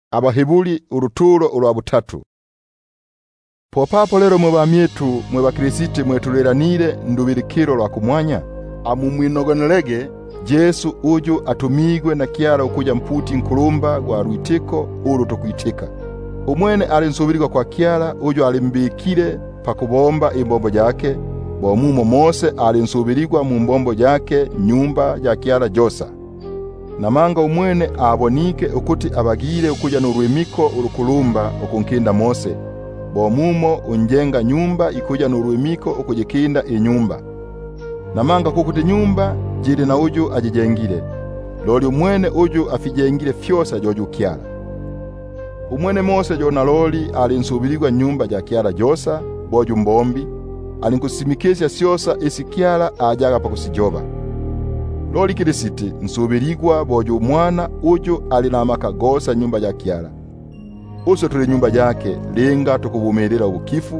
Abahebuli uruturo ulwa butatu. Popapo lero mwe bamyetu mwe bakristo mwetuleranire ndubirikiro lwa kumwanya amumwinogonelege Yesu uju atumigwe na kiara ukuja mputi nkulumba gwa rwitiko uru tukwitika. Umwene alinsubirigwa kwa kiara uju alimbikire pakubomba imbombo yake, bomumo Mose alinsubirigwa mu mbombo yake nyumba ya kiara Josa. Namanga umwene abonike ukuti abagire ukuja n'urwimiko urukulumba ukunkinda Mose, bomumo unjenga nyumba ikuja n'urwimiko ukujikinda inyumba. Namanga kukuti nyumba jiri na uju ajijengire, loli umwene uju afijengire fyosa joju kiara. Umwene Mose jona loli alinsubirigwa nyumba ja kiara Josa, boju mbombi, alinkusimikesha syosa isi kiara ajaga pakusijoba. Loli Kirisiti nsubirigwa boju mwana uju alinamaka gosa nyumba ja kiara. Uso tuli nyumba yake linga tukubumerera ubukifu,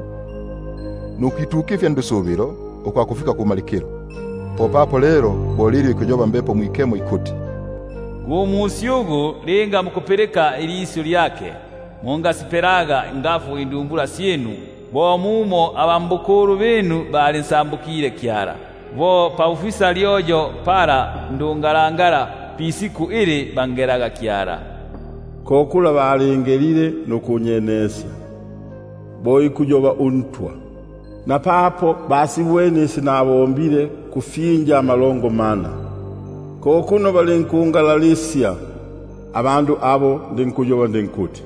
nukitukifya ndusubiro ukwa kufika kumalikiro. Popapo lero boliri kujoba mbepo mwikemo ikuti Guo musyugu linga mukupeleka ilisyo lyake monga siperaga ngafu indumbula syenu bo mumo abambukuru benu bali nsambukire kiara bo paufisa lyojo para ndungalangala pisiku ili bangeraga kiara kokula balengelire nokunyenesa boyi kujoba untwa na papo basi bwene sinabombire kufinja amalongo mana kokuno balenkungalalisya abandu abo ndinkujoba ndinkuti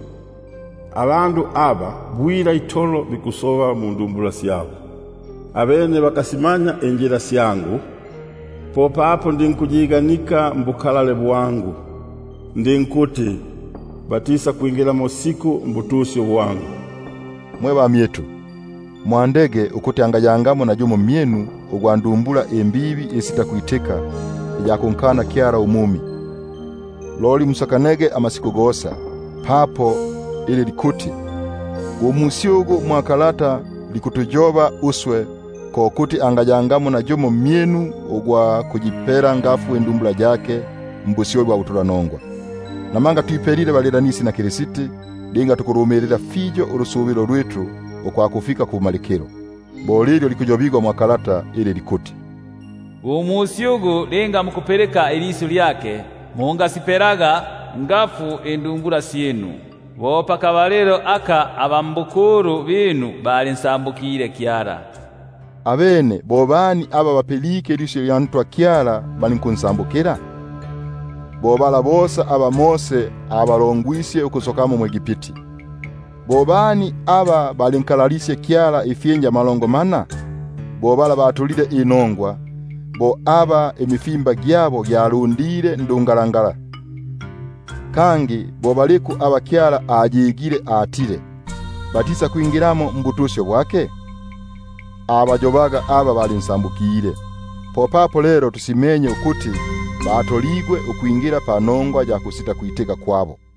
abandu aba bwira itolo bikusoba mu ndumbula syabo abene bakasimanya enjira syangu popapo ndinkujiganika mbukalale bwangu ndinkuti batisa kuingira mosiku mbutusyo bwangu. Mwe bamyetu mwandege ukuti angajangamo na jumo myenu ugwandumbula embibi esita kuiteka ya kunkana kiara umumi. Loli musakanege amasiku gosa papo ili likuti umusyugu mwakalata likutujoba uswe kokuti angajangamo na jumo myenu ugwa kujipera ngafu endumbula jake mbusio bwa utulanongwa. Namanga tuiperire baliranisi na Kirisiti linga tukurumerera fijo urusubiro rwetu ukwa kufika kumalikiro. Bolilyo likujobigwa mwakalata ili likuti umusyugu linga mukupeleka ilisyo lyake monga siperaga ngafu endumbula syenu bo pakabalero aka abambukuru binu bali nsambukire kiara. Abene bobani aba bapelike ilisyo lyantwa kiara bali nkunsambukira bobala bosa aba Mose abalongwisye ukusokamo mu Egipti. Bobani aba balinkalalisye kiara ifyenja malongo mana bobala batulire inongwa bo aba emifimba gyabo gyalundire ndungalangala kangi bobaliku aba kiara ajigire atire batisa kuingiramo mbutusyo bwake abajobaga aba balinsambukire. Popapo lero tusimenye ukuti batoligwe ukuingira panongwa ja kusita kuiteka kwabo.